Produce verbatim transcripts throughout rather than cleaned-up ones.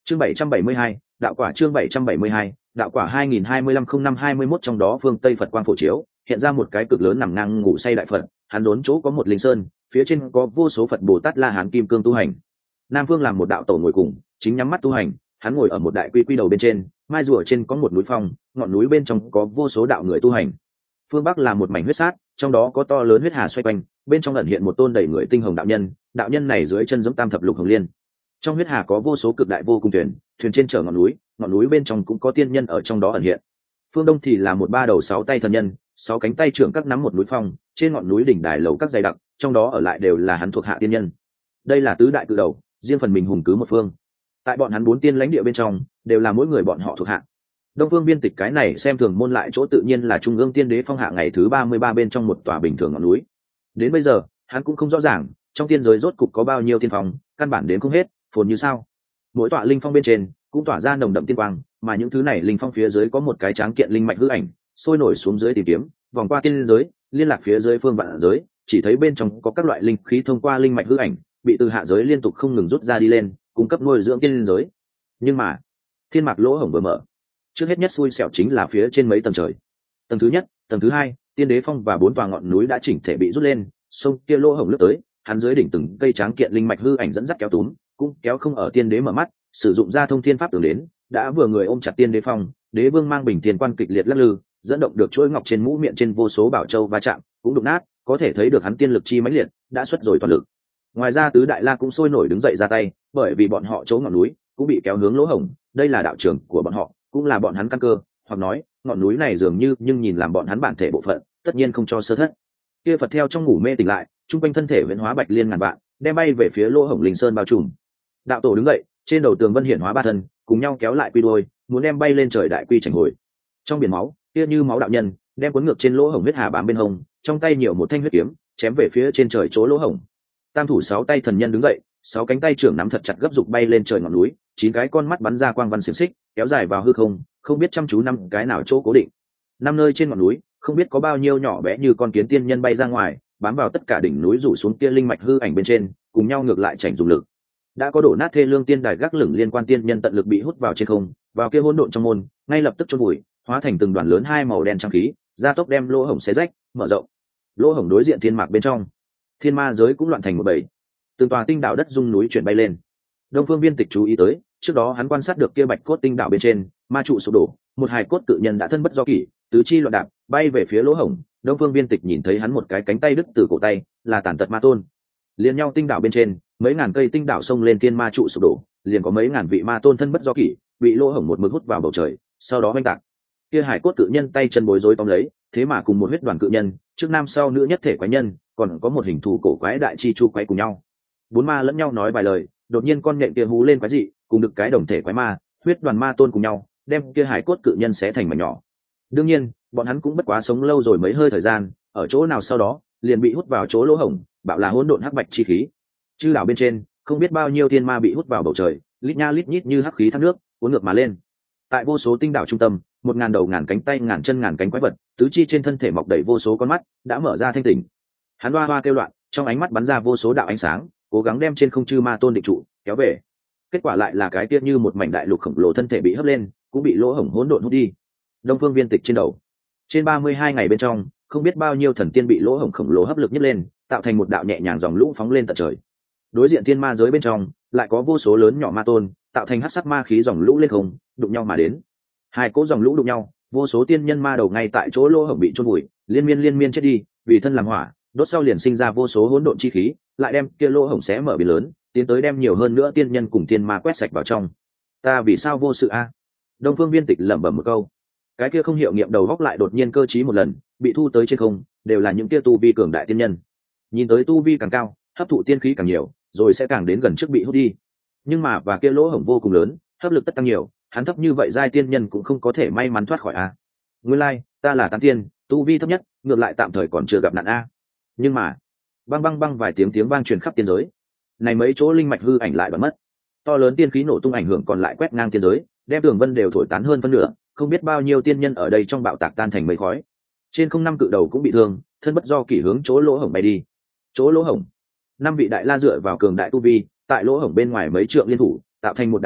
chương bảy trăm bảy mươi hai, đạo quả chương bảy trăm bảy mươi hai, đạo quả hai nghìn hai mươi lăm không năm hai mươi mốt. Trong đó phương Tây Phật quang phổ chiếu, hiện ra một cái cực lớn nằm ngang ngủ say đại Phật, hắn đốn chỗ có một linh sơn, phía trên có vô số Phật Bồ Tát La Hán kim cương tu hành. Nam phương làm một đạo tổ ngồi cùng, chính nhắm mắt tu hành, hắn ngồi ở một đại quy quy đầu bên trên, mai rùa trên có một núi phong, ngọn núi bên trong có vô số đạo người tu hành. Phương Bắc là một mảnh huyết sát, trong đó có to lớn huyết hà xoay quanh, bên trong ẩn hiện một tôn đầy người tinh hồng đạo nhân, đạo nhân này dưới chân giống tam thập lục hồng liên. Trong huyết hà có vô số cực đại vô cùng thuyền, thuyền trên chở ngọn núi, ngọn núi bên trong cũng có tiên nhân ở trong đó ẩn hiện. Phương Đông thì là một ba đầu sáu tay thần nhân, sáu cánh tay trưởng các nắm một núi phong, trên ngọn núi đỉnh đài lầu các dày đặc, trong đó ở lại đều là hắn thuộc hạ tiên nhân. Đây là tứ đại cự đầu, riêng phần mình hùng cứ một phương. Tại bọn hắn bốn tiên lãnh địa bên trong, đều là mỗi người bọn họ thuộc hạ. Đông Phương Biên Tịch cái này xem thường môn lại chỗ tự nhiên là Trung ương Tiên Đế phong hạ ngày thứ ba mươi ba bên trong một tòa bình thường ngọn núi. Đến bây giờ, hắn cũng không rõ ràng, trong tiên giới rốt cục có bao nhiêu tiên phong, căn bản đến không hết, phồn như sao. Mỗi tọa linh phong bên trên cũng tỏa ra nồng đậm tiên quang, mà những thứ này linh phong phía dưới có một cái tráng kiện linh mạch hư ảnh, sôi nổi xuống dưới tìm kiếm, vòng qua tiên giới, liên lạc phía dưới phương vạn giới, chỉ thấy bên trong có các loại linh khí thông qua linh mạch hư ảnh, bị từ hạ giới liên tục không ngừng rút ra đi lên, cung cấp nuôi dưỡng tiên giới. Nhưng mà, thiên mạc lỗ hổng vừa mở, trước hết nhất xui xẻo chính là phía trên mấy tầng trời. Tầng thứ nhất, tầng thứ hai, tiên đế phong và bốn tòa ngọn núi đã chỉnh thể bị rút lên, sông kia lỗ hổng lướt tới, hắn dưới đỉnh từng cây tráng kiện linh mạch hư ảnh dẫn dắt kéo túm, cũng kéo không ở tiên đế mở mắt, sử dụng ra thông thiên pháp tưởng đến, đã vừa người ôm chặt tiên đế phong, đế vương mang bình tiền quan kịch liệt lắc lư, dẫn động được chuỗi ngọc trên mũ miệng trên vô số bảo châu va chạm, cũng đụng nát, có thể thấy được hắn tiên lực chi mãnh liệt, đã xuất rồi toàn lực. Ngoài ra tứ đại la cũng sôi nổi đứng dậy ra tay, bởi vì bọn họ chỗ ngọn núi cũng bị kéo hướng lỗ hổng, đây là đạo trường của bọn họ, cũng là bọn hắn căn cơ, hoặc nói ngọn núi này dường như nhưng nhìn làm bọn hắn bản thể bộ phận, tất nhiên không cho sơ thất. Kia Phật theo trong ngủ mê tỉnh lại, trung quanh thân thể viễn hóa bạch liên ngàn vạn, đem bay về phía lỗ hổng linh sơn bao trùm. Đạo tổ đứng dậy, trên đầu tường vân hiển hóa ba thân, cùng nhau kéo lại quy đôi, muốn đem bay lên trời đại quy chảnh hồi. Trong biển máu, kia như máu đạo nhân, đem cuốn ngược trên lỗ hổng huyết hà bám bên hông, trong tay nhiều một thanh huyết kiếm, chém về phía trên trời chỗ lỗ hổng. Tam thủ sáu tay thần nhân đứng dậy, sáu cánh tay trưởng nắm thật chặt gấp dục bay lên trời ngọn núi, chín cái con mắt bắn ra quang văn xiềng xích, kéo dài vào hư không, không biết chăm chú năm cái nào chỗ cố định. Năm nơi trên ngọn núi, không biết có bao nhiêu nhỏ bé như con kiến tiên nhân bay ra ngoài, bám vào tất cả đỉnh núi rủ xuống kia linh mạch hư ảnh bên trên, cùng nhau ngược lại chảnh dùng lực. Đã có đổ nát thê lương tiên đài gác lửng liên quan tiên nhân tận lực bị hút vào trên không, vào kia hỗn độn trong môn, ngay lập tức chôn bụi, hóa thành từng đoàn lớn hai màu đen trắng khí, gia tốc đem lỗ hổng xé rách, mở rộng. Lỗ hổng đối diện thiên mạc bên trong, thiên ma giới cũng loạn thành một bầy. Từng tòa tinh đạo đất rung núi chuyển bay lên. Đông Phương Biên Tịch chú ý tới, trước đó hắn quan sát được kia bạch cốt tinh đạo bên trên, ma trụ sụp đổ, một hài cốt tự nhân đã thân bất do kỷ, tứ chi loạn đạp, bay về phía lỗ hổng. Đông Phương Biên Tịch nhìn thấy hắn một cái cánh tay đứt từ cổ tay, là tàn tật ma tôn. Liên nhau tinh đạo bên trên, mấy ngàn cây tinh đạo xông lên thiên ma trụ sụp đổ, liền có mấy ngàn vị ma tôn thân bất do kỷ, bị lỗ hổng một mực hút vào bầu trời, sau đó oanh tạc. Kia hải cốt cự nhân tay chân bối rối tóm lấy, thế mà cùng một huyết đoàn cự nhân, trước nam sau nữ nhất thể quái nhân, còn có một hình thù cổ quái đại chi chu quái cùng nhau. Bốn ma lẫn nhau nói vài lời, đột nhiên con nhện kia hú lên quái dị, cùng được cái đồng thể quái ma, huyết đoàn ma tôn cùng nhau, đem kia hải cốt cự nhân xé thành mảnh nhỏ. Đương nhiên, bọn hắn cũng bất quá sống lâu rồi mấy hơi thời gian, ở chỗ nào sau đó, liền bị hút vào chỗ lỗ hổng, bạo là hỗn độn hắc bạch chi khí. Chư đảo bên trên, không biết bao nhiêu thiên ma bị hút vào bầu trời, lít nha lít nhít như hắc khí thác nước, cuốn ngược mà lên. Tại vô số tinh đảo trung tâm, một ngàn đầu ngàn cánh tay ngàn chân ngàn cánh quái vật, tứ chi trên thân thể mọc đầy vô số con mắt, đã mở ra thanh tỉnh. Hắn hoa hoa kêu loạn, trong ánh mắt bắn ra vô số đạo ánh sáng, cố gắng đem trên không chư ma tôn định trụ, kéo về. Kết quả lại là cái tiết như một mảnh đại lục khổng lồ thân thể bị hấp lên, cũng bị lỗ hổng hỗn độn hút đi. Đông Phương Biên Tịch trên đầu, trên ba mươi hai ngày bên trong, không biết bao nhiêu thần tiên bị lỗ hổng khổng lồ hấp lực nhấc lên, tạo thành một đạo nhẹ nhàng dòng lũ phóng lên tận trời. Đối diện thiên ma giới bên trong, lại có vô số lớn nhỏ ma tôn, tạo thành hắc sắc ma khí dòng lũ lên không, đụng nhau mà đến. Hai cỗ dòng lũ đụng nhau, vô số tiên nhân ma đầu ngay tại chỗ lỗ hổng bị chôn vùi, liên miên liên miên chết đi, vì thân làm hỏa, đốt sau liền sinh ra vô số hỗn độn chi khí, lại đem kia lỗ hổng xé mở biển lớn, tiến tới đem nhiều hơn nữa tiên nhân cùng tiên ma quét sạch vào trong. Ta vì sao vô sự a? Đông Phương Biên Tịch lẩm bẩm một câu. Cái kia không hiệu nghiệm đầu góc lại đột nhiên cơ trí một lần, bị thu tới trên không, đều là những kia tu vi cường đại tiên nhân. Nhìn tới tu vi càng cao, hấp thụ tiên khí càng nhiều, rồi sẽ càng đến gần trước bị hút đi. Nhưng mà và kia lỗ hổng vô cùng lớn, hấp lực tất tăng nhiều, hắn thấp như vậy giai tiên nhân cũng không có thể may mắn thoát khỏi a. Nguyên lai, like, ta là tán tiên, tu vi thấp nhất, ngược lại tạm thời còn chưa gặp nạn a. Nhưng mà, băng băng băng vài tiếng tiếng vang truyền khắp tiên giới. Này mấy chỗ linh mạch hư ảnh lại bắn mất. To lớn tiên khí nổ tung ảnh hưởng còn lại quét ngang tiên giới, đem tường vân đều thổi tán hơn phân nửa, không biết bao nhiêu tiên nhân ở đây trong bạo tạc tan thành mây khói. Trên không năm cự đầu cũng bị thương, thân bất do kỷ hướng chỗ lỗ hổng bay đi. Chỗ lỗ hổng, năm vị đại la dựa vào cường đại tu vi, tại lỗ hổng bên ngoài mấy trượng liên thủ, tạo thành một đại trận,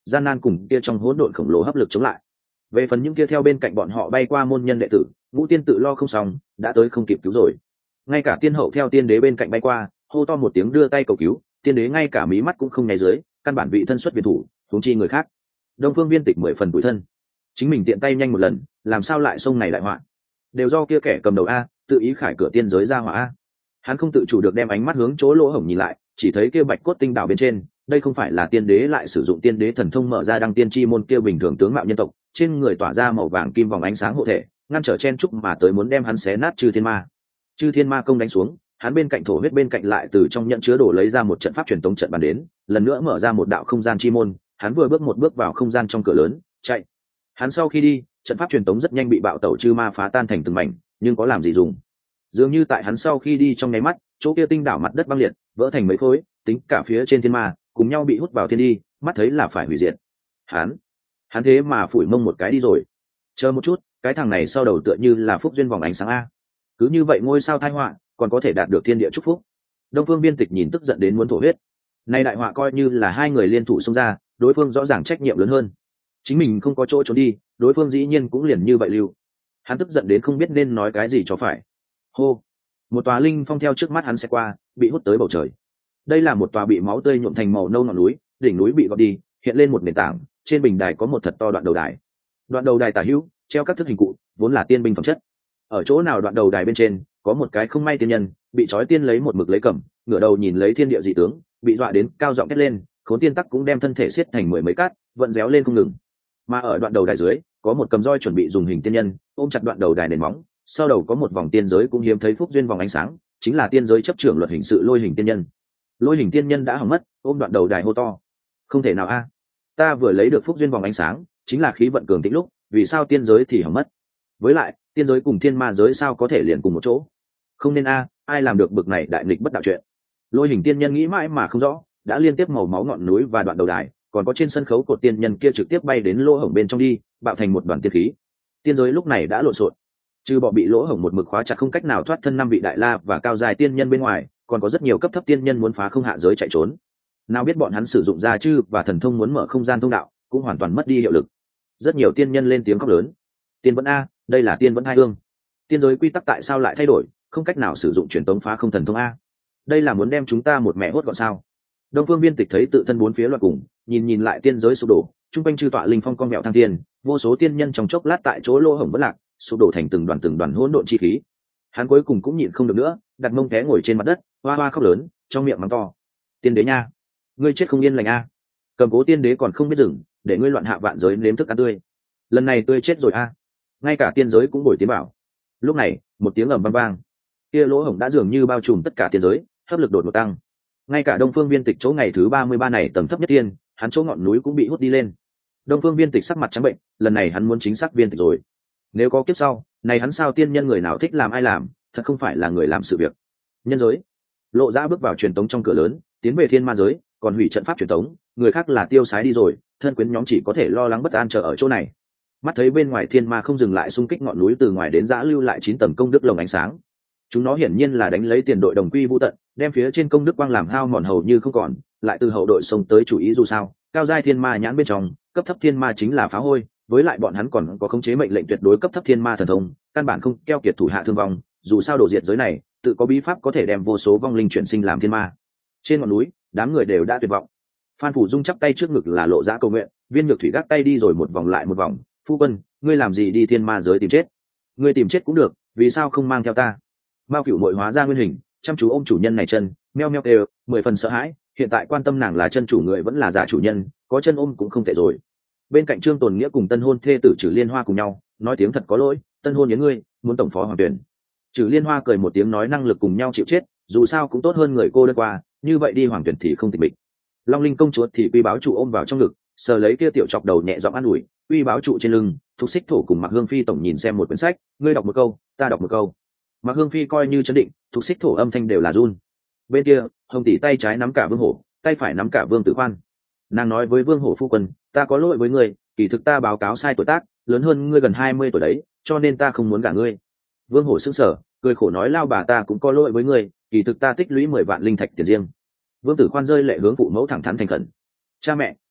gian nan cùng kia trong hỗn độn khổng lồ hấp lực chống lại. Về phần những kia theo bên cạnh bọn họ bay qua môn nhân đệ tử, ngũ tiên tự lo không xong, đã tới không kịp cứu rồi. Ngay cả tiên hậu theo tiên đế bên cạnh bay qua, hô to một tiếng đưa tay cầu cứu, tiên đế ngay cả mí mắt cũng không nháy dưới, căn bản vị thân xuất biệt thủ, huống chi người khác. Đông Phương Viên Tịch mười phần tủi thân, chính mình tiện tay nhanh một lần, làm sao lại xông này đại họa? Đều do kia kẻ cầm đầu a, tự ý khải cửa tiên giới ra hỏa a. Hắn không tự chủ được đem ánh mắt hướng chỗ lỗ hổng nhìn lại, chỉ thấy kia bạch cốt tinh đảo bên trên, đây không phải là tiên đế lại sử dụng tiên đế thần thông mở ra đăng tiên chi môn kia bình thường tướng mạo nhân tộc, trên người tỏa ra màu vàng kim vòng ánh sáng hộ thể, ngăn trở chen trúc mà tới muốn đem hắn xé nát Chư Thiên Ma. Chư Thiên Ma công đánh xuống, hắn bên cạnh thổ huyết bên cạnh lại từ trong nhận chứa đổ lấy ra một trận pháp truyền tống trận bàn đến, lần nữa mở ra một đạo không gian chi môn, hắn vừa bước một bước vào không gian trong cửa lớn, chạy. Hắn sau khi đi, trận pháp truyền tống rất nhanh bị bạo tẩu chư ma phá tan thành từng mảnh, nhưng có làm gì dùng? Dường như tại hắn sau khi đi trong nháy mắt, chỗ kia tinh đảo mặt đất băng liệt, vỡ thành mấy khối, tính cả phía trên thiên ma cùng nhau bị hút vào thiên đi, mắt thấy là phải hủy diệt. Hắn, hắn thế mà phủi mông một cái đi rồi. Chờ một chút, cái thằng này sau đầu tựa như là phúc duyên vòng ánh sáng a. Cứ như vậy ngôi sao tai họa, còn có thể đạt được thiên địa chúc phúc. Đông Phương Viên Tịch nhìn tức giận đến muốn thổ huyết. Nay đại họa coi như là hai người liên thủ xông ra, đối phương rõ ràng trách nhiệm lớn hơn. Chính mình không có chỗ trốn đi, đối phương dĩ nhiên cũng liền như vậy lưu. Hắn tức giận đến không biết nên nói cái gì cho phải. Hô, một tòa linh phong theo trước mắt hắn sẽ qua, bị hút tới bầu trời. Đây là một tòa bị máu tươi nhuộm thành màu nâu ngọn núi, đỉnh núi bị gọt đi, hiện lên một nền tảng, trên bình đài có một thật to đoạn đầu đài. Đoạn đầu đài tả hữu treo các thức hình cụ, vốn là tiên binh phẩm chất. Ở chỗ nào đoạn đầu đài bên trên, có một cái không may tiên nhân, bị trói tiên lấy một mực lấy cầm, ngửa đầu nhìn lấy thiên địa dị tướng, bị dọa đến cao giọng hét lên, khốn tiên tắc cũng đem thân thể xiết thành mười mấy cát, vận réo lên không ngừng. Mà ở đoạn đầu đài dưới, có một cầm roi chuẩn bị dùng hình tiên nhân, ôm chặt đoạn đầu đài nền móng, sau đầu có một vòng tiên giới cũng hiếm thấy phúc duyên vòng ánh sáng, chính là tiên giới chấp trưởng luật hình sự Lôi Hình tiên nhân. Lôi Hình tiên nhân đã hỏng mất, ôm đoạn đầu đài hô to: không thể nào a, ta vừa lấy được phúc duyên vòng ánh sáng, chính là khí vận cường tĩnh lúc, vì sao tiên giới thì hỏng mất? Với lại, tiên giới cùng thiên ma giới sao có thể liền cùng một chỗ? Không nên a, ai làm được bực này đại nghịch bất đạo chuyện? Lôi Hình tiên nhân nghĩ mãi mà không rõ, đã liên tiếp màu máu ngọn núi và đoạn đầu đài, còn có trên sân khấu cột tiên nhân kia trực tiếp bay đến lỗ hổng bên trong đi, bạo thành một đoàn tiên khí. Tiên giới lúc này đã lộn xộn, trừ bỏ bị lỗ hổng một mực khóa chặt không cách nào thoát thân năm vị đại la và cao dài tiên nhân bên ngoài, còn có rất nhiều cấp thấp tiên nhân muốn phá không hạ giới chạy trốn. Nào biết bọn hắn sử dụng gia chư và thần thông muốn mở không gian thông đạo, cũng hoàn toàn mất đi hiệu lực. Rất nhiều tiên nhân lên tiếng khóc lớn: tiên vẫn a, đây là tiên vẫn hai hương. Tiên giới quy tắc tại sao lại thay đổi, không cách nào sử dụng truyền tống phá không thần thông a? Đây là muốn đem chúng ta một mẹ hốt gọn sao? Đông Phương Viên Tịch thấy tự thân bốn phía loạn cùng, nhìn nhìn lại tiên giới sụp đổ, trung quanh chư tọa linh phong con mèo thăng tiên, vô số tiên nhân trong chốc lát tại chỗ lỗ hổng vỡ lạc, sụp đổ thành từng đoàn từng đoàn hỗn độn chi khí. Hắn cuối cùng cũng nhịn không được nữa, đặt mông té ngồi trên mặt đất, hoa hoa khóc lớn, trong miệng mắng to: tiên đế nha, ngươi chết không yên lành a! Cầm cố tiên đế còn không biết dừng, để ngươi loạn hạ vạn giới nếm thức ăn tươi. Lần này tươi chết rồi a! Ngay cả tiên giới cũng bồi tiến bảo. Lúc này, một tiếng ầm vang vang, kia lỗ hổng đã dường như bao trùm tất cả tiên giới, hấp lực đột ngột tăng. Ngay cả Đông Phương Viên Tịch chỗ ngày thứ ba mươi ba này tầng thấp nhất tiên, hắn chỗ ngọn núi cũng bị hút đi lên. Đông Phương Viên Tịch sắc mặt trắng bệnh, lần này hắn muốn chính xác viên tịch rồi. Nếu có kiếp sau, này hắn sao tiên nhân người nào thích làm ai làm, thật không phải là người làm sự việc. Nhân giới, Lộ Dã bước vào truyền tống trong cửa lớn, tiến về thiên ma giới, còn hủy trận pháp truyền tống, người khác là tiêu sái đi rồi, thân quyến nhóm chỉ có thể lo lắng bất an chờ ở chỗ này. Mắt thấy bên ngoài thiên ma không dừng lại xung kích ngọn núi, từ ngoài đến Dã lưu lại chín tầng công đức lồng ánh sáng. Chúng nó hiển nhiên là đánh lấy tiền đội đồng quy vu tận, đem phía trên công đức quang làm hao mòn hầu như không còn, lại từ hậu đội xông tới chủ ý dù sao, cao giai thiên ma nhãn bên trong, cấp thấp thiên ma chính là phá hôi, với lại bọn hắn còn có khống chế mệnh lệnh tuyệt đối cấp thấp thiên ma thần thông, căn bản không keo kiệt thủ hạ thương vong, dù sao đổ diệt giới này, tự có bí pháp có thể đem vô số vong linh chuyển sinh làm thiên ma. Trên ngọn núi, đám người đều đã tuyệt vọng. Phan Phủ Dung chắp tay trước ngực là Lộ Dã cầu nguyện, Viên Nhược Thủy gác tay đi rồi một vòng lại một vòng, "Phu quân, ngươi làm gì đi thiên ma giới tìm chết? Ngươi tìm chết cũng được, vì sao không mang theo ta?" Mao Cửu Mội hóa ra nguyên hình, chăm chú ôm chủ nhân này chân, meo meo kêu, mười phần sợ hãi, hiện tại quan tâm nàng là chân chủ người vẫn là giả chủ nhân, có chân ôm cũng không tệ rồi. Bên cạnh Trương Tồn Nghĩa cùng tân hôn thê tử Trử Liên Hoa cùng nhau, nói tiếng thật có lỗi, tân hôn nhớ ngươi, muốn tổng phó hoàng tuyển. Trử Liên Hoa cười một tiếng nói năng lực cùng nhau chịu chết, dù sao cũng tốt hơn người cô đơn qua, như vậy đi hoàng tuyển thì không tịch mịch. Long Linh công chúa thì Quy Báo trụ ôm vào trong ngực, sờ lấy kia tiểu chọc đầu nhẹ giọng an ủi, Quy Báo trụ trên lưng, Thục Xích Thổ cùng Mạc Hương Phi tổng nhìn xem một quyển sách, ngươi đọc một câu, ta đọc một câu. Mạc Hương Phi coi như chấn định, Thục Xích Thổ âm thanh đều là run. Bên kia, Hồng tỷ tay trái nắm cả Vương Hổ, tay phải nắm cả Vương Tử Khoan. Nàng nói với Vương Hổ phu quân, ta có lỗi với ngươi, kỳ thực ta báo cáo sai tuổi tác, lớn hơn ngươi gần hai mươi tuổi đấy, cho nên ta không muốn gả ngươi. Vương Hổ sững sờ, cười khổ nói lao bà ta cũng có lỗi với ngươi, kỳ thực ta tích lũy mười vạn linh thạch tiền riêng. Vương Tử Khoan rơi lệ hướng phụ mẫu thẳng thắn thành khẩn. Cha mẹ,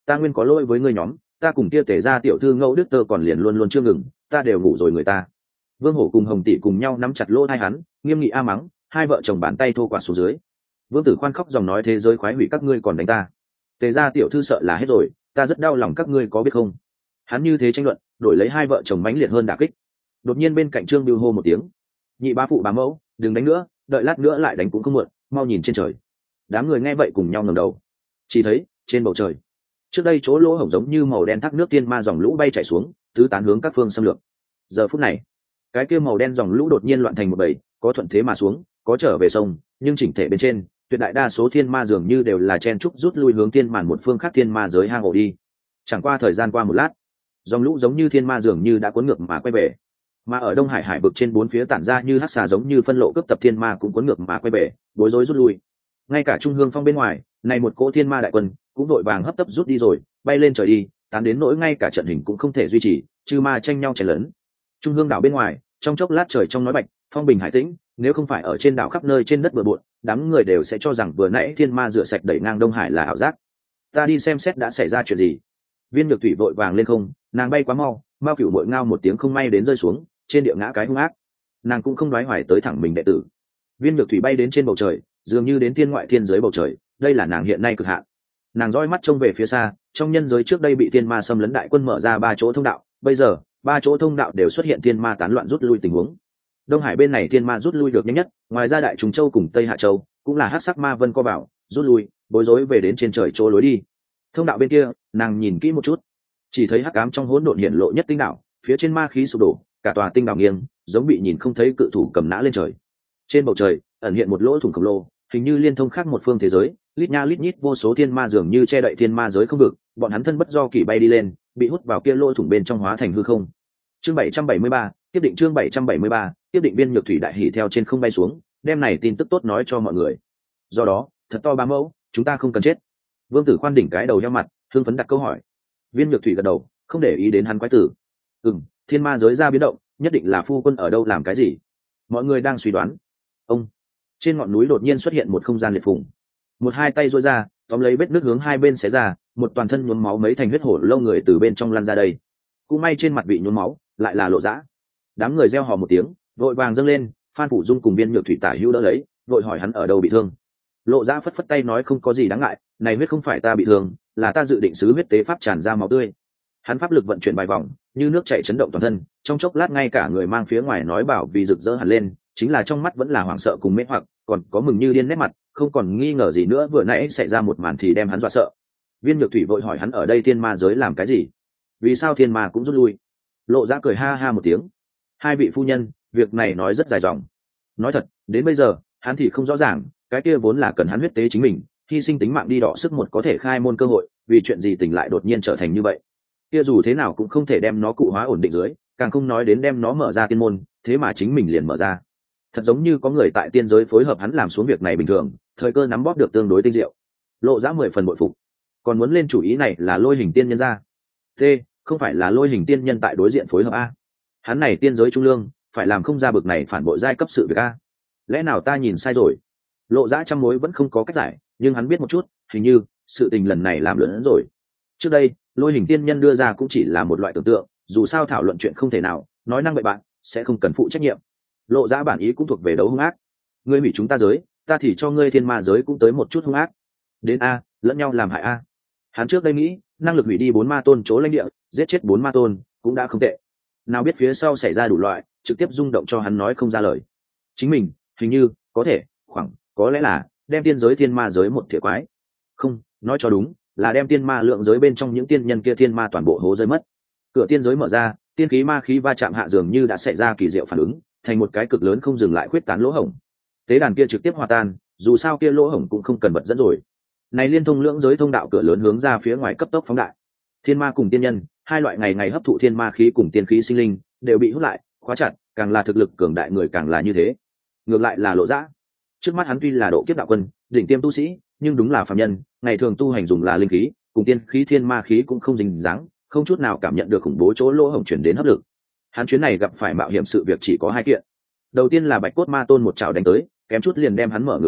ta nguyên có lỗi với ngươi nhóm, ta cùng kia tề gia tiểu thư ngẫu đức tơ còn liền luôn luôn chưa ngừng, ta đều ngủ rồi người ta. Vương Hổ cùng Hồng Tỷ cùng nhau nắm chặt lỗ tai hắn, nghiêm nghị a mắng, hai vợ chồng bàn tay thô quạt xuống dưới. Vương Tử Khoan khóc dòng nói thế giới khoái hủy các ngươi còn đánh ta. Tề gia tiểu thư sợ là hết rồi, ta rất đau lòng các ngươi có biết không? Hắn như thế tranh luận, đổi lấy hai vợ chồng mãnh liệt hơn đả kích. Đột nhiên bên cạnh Trương Bưu hô một tiếng, nhị bá phụ bá mẫu, đừng đánh nữa, đợi lát nữa lại đánh cũng không muộn, mau nhìn trên trời. Đám người nghe vậy cùng nhau ngẩng đầu, chỉ thấy trên bầu trời, trước đây chỗ lỗ hổng giống như màu đen thác nước tiên ma dòng lũ bay chảy xuống, tứ tán hướng các phương xâm lược. Giờ phút này, cái kia màu đen dòng lũ đột nhiên loạn thành một bầy, có thuận thế mà xuống, có trở về sông, nhưng chỉnh thể bên trên, tuyệt đại đa số thiên ma dường như đều là chen trúc rút lui hướng thiên màn một phương khác thiên ma giới hang ổ đi. Chẳng qua thời gian qua một lát, dòng lũ giống như thiên ma dường như đã cuốn ngược mà quay về. Mà ở Đông Hải hải vực trên bốn phía tản ra như hắc xà giống như phân lộ cướp tập thiên ma cũng cuốn ngược mà quay về, bối rối rút lui. Ngay cả Trung Hương Phong bên ngoài, này một cỗ thiên ma đại quân cũng đội vàng hấp tấp rút đi rồi, bay lên trời đi, tán đến nỗi ngay cả trận hình cũng không thể duy trì, chư ma tranh nhau chảy lớn. Trung Hương đảo bên ngoài, trong chốc lát trời trong nói bạch, phong bình hải tĩnh, nếu không phải ở trên đảo khắp nơi trên đất bừa bộn, đám người đều sẽ cho rằng vừa nãy thiên ma rửa sạch đẩy ngang Đông Hải là ảo giác. Ta đi xem xét đã xảy ra chuyện gì. Viên Nhược Thủy vội vàng lên không, nàng bay quá mau, Mao Cửu bội ngao một tiếng không may đến rơi xuống, trên địa ngã cái hung ác. Nàng cũng không đoái hoài tới thẳng mình đệ tử. Viên Nhược Thủy bay đến trên bầu trời, dường như đến thiên ngoại thiên giới bầu trời, đây là nàng hiện nay cực hạn. Nàng dõi mắt trông về phía xa, trong nhân giới trước đây bị thiên ma xâm lấn đại quân mở ra ba chỗ thông đạo, bây giờ ba chỗ thông đạo đều xuất hiện thiên ma tán loạn rút lui tình huống. Đông Hải bên này thiên ma rút lui được nhanh nhất, ngoài ra Đại Trùng Châu cùng Tây Hạ Châu cũng là hắc sắc ma vân co vào, rút lui, bối rối về đến trên trời chỗ lối đi. Thông đạo bên kia, nàng nhìn kỹ một chút, chỉ thấy hắc ám trong hỗn độn hiện lộ nhất tinh đạo, phía trên ma khí sụp đổ, cả tòa tinh đạo nghiêng, giống bị nhìn không thấy cự thủ cầm nã lên trời. Trên bầu trời ẩn hiện một lỗ thủng khổng lồ, hình như liên thông khác một phương thế giới, lít nha lít nhít vô số thiên ma dường như che đậy thiên ma giới không vực, bọn hắn thân bất do kỳ bay đi lên, bị hút vào kia lỗ thủng bên trong hóa thành hư không. Chương bảy trăm bảy mươi ba, tiếp định chương bảy trăm bảy mươi ba, tiếp định. Viên Nhược Thủy đại hỉ theo trên không bay xuống, đem này tin tức tốt nói cho mọi người. Do đó, thật to ba mẫu, chúng ta không cần chết. Vương Tử Khoan đỉnh cái đầu heo mặt, hưng phấn đặt câu hỏi. Viên Nhược Thủy gật đầu, không để ý đến hắn quái tử. Ừm, thiên ma giới ra biến động, nhất định là phu quân ở đâu làm cái gì. Mọi người đang suy đoán. Ông, trên ngọn núi đột nhiên xuất hiện một không gian liệt phùng. Một hai tay duỗi ra, tóm lấy vết nước hướng hai bên xé ra, một toàn thân nhuốm máu mấy thành huyết hổ lâu người từ bên trong lăn ra đây. Cũng may trên mặt bị nhuốm máu, lại là Lộ Dã. Đám người reo hò một tiếng, vội vàng dâng lên, Phan Phủ Dung cùng Viên Nhược Thủy tả hữu đỡ lấy, vội hỏi hắn ở đâu bị thương. Lộ Dã phất phất tay nói không có gì đáng ngại, này huyết không phải ta bị thương, là ta dự định sứ huyết tế pháp tràn ra máu tươi. Hắn pháp lực vận chuyển vài vòng, như nước chảy chấn động toàn thân, trong chốc lát ngay cả người mang phía ngoài nói bảo vì rực rỡ hẳn lên, chính là trong mắt vẫn là hoảng sợ cùng mê hoặc, còn có mừng như điên nét mặt, không còn nghi ngờ gì nữa vừa nãy xảy ra một màn thì đem hắn dọa sợ. Viên Nhược Thủy vội hỏi hắn ở đây thiên ma giới làm cái gì, vì sao thiên ma cũng rút lui. Lộ Dã cười ha ha một tiếng, hai vị phu nhân, việc này nói rất dài dòng. Nói thật, đến bây giờ hắn thì không rõ ràng, cái kia vốn là cần hắn huyết tế chính mình, hy sinh tính mạng đi đọ sức một có thể khai môn cơ hội, vì chuyện gì tỉnh lại đột nhiên trở thành như vậy. Kia dù thế nào cũng không thể đem nó cụ hóa ổn định dưới, càng không nói đến đem nó mở ra tiên môn, thế mà chính mình liền mở ra. Thật giống như có người tại tiên giới phối hợp hắn làm xuống việc này bình thường, thời cơ nắm bóp được tương đối tinh diệu. Lộ Dã mười phần bội phục, còn muốn lên chủ ý này là Lôi Hình tiên nhân ra. T, không phải là Lôi Hình tiên nhân tại đối diện phối hợp a? Hắn này tiên giới trung lương, phải làm không ra bực này phản bội giai cấp sự việc a? Lẽ nào ta nhìn sai rồi? Lộ Dã trăm mối vẫn không có cách giải, nhưng hắn biết một chút, hình như sự tình lần này làm lớn hơn rồi. Trước đây, Lôi Hình tiên nhân đưa ra cũng chỉ là một loại tưởng tượng, dù sao thảo luận chuyện không thể nào, nói năng bậy bạn, sẽ không cần phụ trách nhiệm. Lộ Dã bản ý cũng thuộc về đấu hung ác. Ngươi hủy chúng ta giới, ta thì cho ngươi thiên ma giới cũng tới một chút hung ác. Đến a, lẫn nhau làm hại a. Hắn trước đây nghĩ, năng lực hủy đi bốn ma tôn chỗ lãnh địa, giết chết bốn ma tôn, cũng đã không tệ. Nào biết phía sau xảy ra đủ loại, trực tiếp rung động cho hắn nói không ra lời. Chính mình, hình như, có thể, khoảng, có lẽ là đem tiên giới thiên ma giới một thiệt quái. Không, nói cho đúng, là đem tiên ma lượng giới bên trong những tiên nhân kia thiên ma toàn bộ hố rơi mất. Cửa tiên giới mở ra, tiên khí ma khí va chạm hạ dường như đã xảy ra kỳ diệu phản ứng, thành một cái cực lớn không dừng lại khuyết tán lỗ hổng. Tế đàn kia trực tiếp hòa tan, dù sao kia lỗ hổng cũng không cần vật dẫn rồi. Này liên thông lưỡng giới thông đạo cửa lớn hướng ra phía ngoài cấp tốc phóng đại. Thiên ma cùng tiên nhân, hai loại ngày ngày hấp thụ thiên ma khí cùng tiên khí sinh linh, đều bị hút lại, khóa chặt, càng là thực lực cường đại người càng là như thế. Ngược lại là Lộ Dã, trước mắt hắn tuy là độ kiếp đạo quân, đỉnh tiêm tu sĩ, nhưng đúng là phàm nhân, ngày thường tu hành dùng là linh khí, cùng tiên khí thiên ma khí cũng không dính dáng, không chút nào cảm nhận được khủng bố chỗ lỗ hổng chuyển đến hấp lực. Hắn chuyến này gặp phải mạo hiểm sự việc chỉ có hai kiện. Đầu tiên là Bạch Cốt Ma Tôn một chảo đánh tới, kém chút liền đem hắn mở ngược một bụng,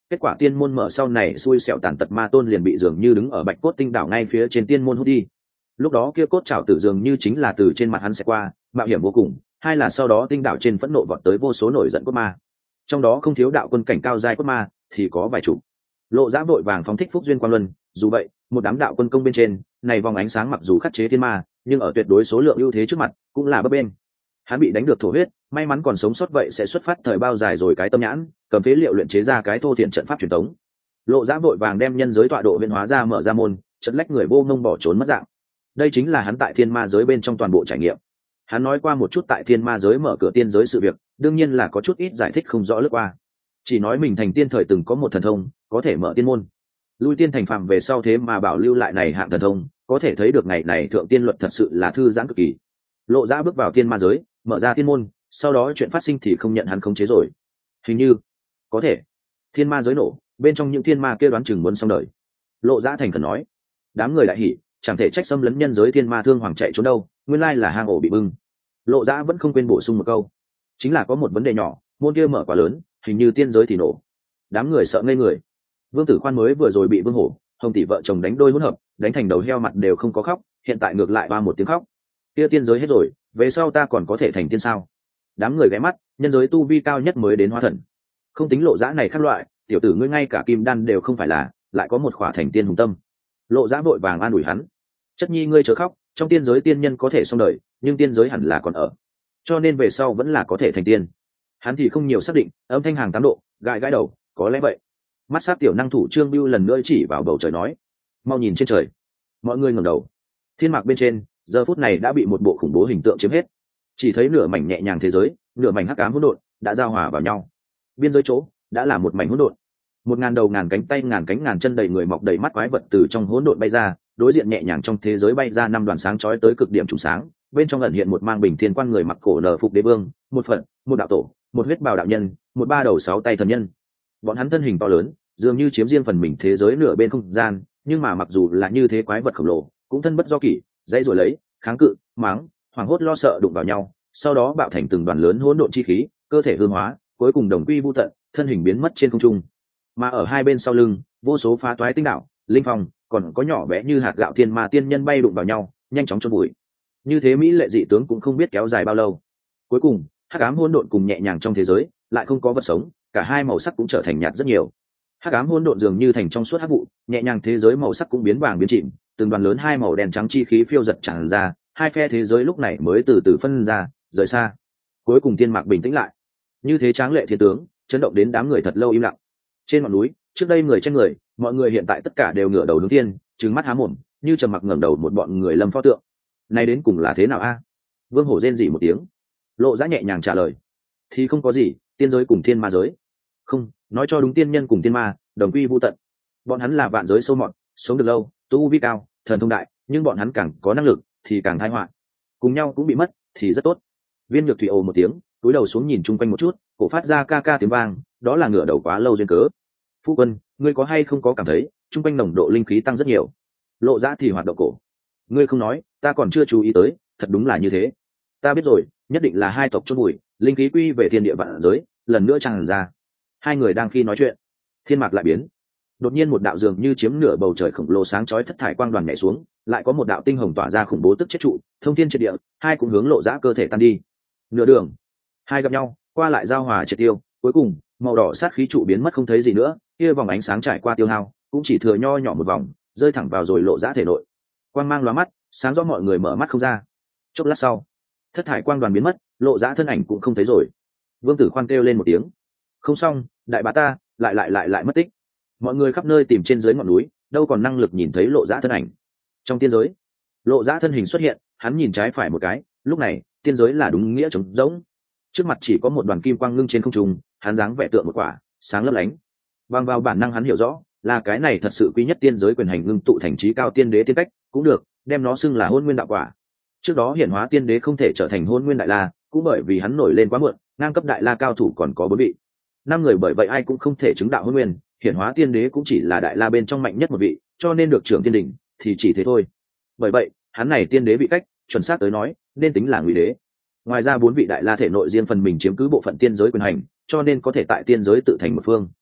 kết quả tiên môn mở sau này xui xẻo tàn tật ma tôn liền bị dường như đứng ở bạch cốt tinh đảo ngay phía trên tiên môn hút đi. Lúc đó kia cốt trảo tử dường như chính là từ trên mặt hắn sẽ qua, mạo hiểm vô cùng. Hai là sau đó tinh đảo trên phẫn nộ vọt tới vô số nổi giận cốt ma, trong đó không thiếu đạo quân cảnh cao giai cốt ma thì có vài chục. Lộ Giã vội vàng phóng thích phúc duyên quang luân, dù vậy một đám đạo quân công bên trên này vòng ánh sáng mặc dù khắc chế thiên ma, nhưng ở tuyệt đối số lượng ưu thế trước mặt cũng là bấp bênh. Hắn bị đánh được thổ huyết, may mắn còn sống sót vậy sẽ xuất phát thời bao dài rồi cái tâm nhãn, cầm phế liệu luyện chế ra cái thô thiện trận pháp truyền thống. Lộ Giã vội vàng đem nhân giới tọa độ biến hóa ra mở ra môn, chật lách người vô ngông bỏ trốn mất dạng. Đây chính là hắn tại thiên ma giới bên trong toàn bộ trải nghiệm. Hắn nói qua một chút tại thiên ma giới mở cửa tiên giới sự việc, đương nhiên là có chút ít giải thích không rõ lướt qua, chỉ nói mình thành tiên thời từng có một thần thông có thể mở tiên môn, lui tiên thành phàm về sau thế mà bảo lưu lại này hạng thần thông, có thể thấy được ngày này thượng tiên luật thật sự là thư giãn cực kỳ. Lộ Giã bước vào thiên ma giới, mở ra tiên môn, sau đó chuyện phát sinh thì không nhận hắn khống chế rồi. Hình như có thể thiên ma giới nổ, bên trong những thiên ma kia đoán chừng muốn xong đời. Lộ Giã thành khẩn nói. Đám người lại hỉ, chẳng thể trách xâm lấn nhân giới thiên ma thương hoàng chạy trốn đâu, nguyên lai là hang ổ bị bưng. Lộ Giã vẫn không quên bổ sung một câu, chính là có một vấn đề nhỏ, môn kia mở quá lớn, hình như tiên giới thì nổ. Đám người sợ ngây người. Vương Tử Khoan mới vừa rồi bị Vương Hổ, Hồng tỷ vợ chồng đánh đôi hỗn hợp, đánh thành đầu heo mặt đều không có khóc, hiện tại ngược lại ba một tiếng khóc. Kia tiên giới hết rồi, về sau ta còn có thể thành tiên sao? Đám người ghé mắt, nhân giới tu vi cao nhất mới đến hóa thần, không tính Lộ Giã này khác loại, tiểu tử ngươi ngay cả kim đan đều không phải là, lại có một khỏa thành tiên hùng tâm. Lộ Giã vội vàng an ủi hắn, chất nhi ngươi chớ khóc, trong tiên giới tiên nhân có thể xong đời, nhưng tiên giới hẳn là còn ở, cho nên về sau vẫn là có thể thành tiên. Hắn thì không nhiều xác định, âm thanh hàng tám độ, gãi gãi đầu, có lẽ vậy. Mắt sát tiểu năng thủ Trương Bưu lần nữa chỉ vào bầu trời nói, mau nhìn trên trời. Mọi người ngẩng đầu, thiên mạc bên trên giờ phút này đã bị một bộ khủng bố hình tượng chiếm hết, chỉ thấy nửa mảnh nhẹ nhàng thế giới, nửa mảnh hắc ám hỗn độn đã giao hòa vào nhau. Biên giới chỗ đã là một mảnh hỗn độn, một ngàn đầu ngàn cánh tay ngàn cánh ngàn chân đầy người mọc đầy mắt quái vật từ trong hỗn độn bay ra, đối diện nhẹ nhàng trong thế giới bay ra năm đoàn sáng chói tới cực điểm trùng sáng, bên trong ẩn hiện một mang bình thiên quan người mặc cổ nở phục đế vương, một phận, một đạo tổ, một huyết bào đạo nhân, một ba đầu sáu tay thần nhân. Bọn hắn thân hình to lớn, dường như chiếm riêng phần mình thế giới nửa bên không gian, nhưng mà mặc dù là như thế quái vật khổng lồ, cũng thân bất do kỷ, dãy rồi lấy, kháng cự, máng, hoảng hốt lo sợ đụng vào nhau, sau đó bạo thành từng đoàn lớn hỗn độn chi khí, cơ thể hư hóa, cuối cùng đồng quy vu tận, thân hình biến mất trên không trung. Mà ở hai bên sau lưng, vô số phá toái tinh đạo, linh phong, còn có nhỏ bé như hạt gạo thiên ma tiên nhân bay đụng vào nhau, nhanh chóng chôn bụi. Như thế mỹ lệ dị tướng cũng không biết kéo dài bao lâu. Cuối cùng, hắc ám hỗn độn cùng nhẹ nhàng trong thế giới, lại không có vật sống, cả hai màu sắc cũng trở thành nhạt rất nhiều. Hắc ám hỗn độn dường như thành trong suốt hắc vụ, nhẹ nhàng thế giới màu sắc cũng biến vàng biến chìm, từng đoàn lớn hai màu đen trắng chi khí phiêu giật tràn ra, hai phe thế giới lúc này mới từ từ phân ra, rời xa. Cuối cùng thiên mạc bình tĩnh lại. Như thế tráng lệ thiên tướng, chấn động đến đám người thật lâu im lặng. Trên ngọn núi, trước đây người trên người, mọi người hiện tại tất cả đều ngửa đầu hướng thiên, trừng mắt há mồm, như trầm mặc ngẩng đầu một bọn người lâm pho tượng. Này đến cùng là thế nào a? Vương Hổ rên rỉ một tiếng. Lộ Giã nhẹ nhàng trả lời, thì không có gì, tiên giới cùng thiên ma giới. Không, nói cho đúng tiên nhân cùng tiên ma, đồng quy vu tận. Bọn hắn là vạn giới sâu mọt, sống được lâu, tu vi cao, thần thông đại, nhưng bọn hắn càng có năng lực thì càng tai họa. Cùng nhau cũng bị mất thì rất tốt. Viên Nhược Thủy ồ một tiếng, cúi đầu xuống nhìn chung quanh một chút, cổ phát ra ca ca tiếng vang, đó là ngửa đầu quá lâu duyên cớ. Phu quân, ngươi có hay không có cảm thấy chung quanh nồng độ linh khí tăng rất nhiều? Lộ Giã thì hoạt động cổ. Ngươi không nói, ta còn chưa chú ý tới, thật đúng là như thế. Ta biết rồi, nhất định là hai tộc chôn bụi, linh khí quy về thiên địa vạn giới, lần nữa tràn ra. Hai người đang khi nói chuyện, thiên mạc lại biến. Đột nhiên một đạo dường như chiếm nửa bầu trời khổng lồ sáng chói thất thải quang đoàn nhảy xuống, lại có một đạo tinh hồng tỏa ra khủng bố tức chết trụ, thông thiên triệt địa, hai cũng hướng Lộ Giã cơ thể tan đi. Nửa đường, hai gặp nhau, qua lại giao hòa triệt tiêu, cuối cùng màu đỏ sát khí trụ biến mất không thấy gì nữa, kia vòng ánh sáng trải qua tiêu hao, cũng chỉ thừa nho nhỏ một vòng, rơi thẳng vào rồi Lộ Giã thể nội. Quang mang lóa mắt, sáng rõ mọi người mở mắt không ra. Chốc lát sau, thất thải quang đoàn biến mất, Lộ Giã thân ảnh cũng không thấy rồi. Vương Tử Khoan kêu lên một tiếng, không xong, đại bá ta lại lại lại lại mất tích. Mọi người khắp nơi tìm trên dưới ngọn núi, đâu còn năng lực nhìn thấy Lộ Giã thân ảnh. Trong tiên giới, Lộ Giã thân hình xuất hiện, hắn nhìn trái phải một cái, lúc này tiên giới là đúng nghĩa trống rỗng, trước mặt chỉ có một đoàn kim quang ngưng trên không trung, hắn dáng vẻ tượng một quả sáng lấp lánh. Bằng vào bản năng hắn hiểu rõ, là cái này thật sự quý nhất tiên giới quyền hành ngưng tụ thành trí cao tiên đế tiên cách, cũng được đem nó xưng là hôn nguyên đạo quả. Trước đó hiển hóa tiên đế không thể trở thành hôn nguyên đại la, cũng bởi vì hắn nổi lên quá muộn, ngang cấp đại la cao thủ còn có bốn vị, năm người, bởi vậy ai cũng không thể chứng đạo hôn nguyên, hiển hóa tiên đế cũng chỉ là đại la bên trong mạnh nhất một vị, cho nên được trưởng tiên đỉnh thì chỉ thế thôi. Bởi vậy hắn này tiên đế bị cách, chuẩn xác tới nói nên tính là ngụy đế. Ngoài ra bốn vị đại la thể nội riêng phần mình chiếm cứ bộ phận tiên giới quyền hành, cho nên có thể tại tiên giới tự thành một phương.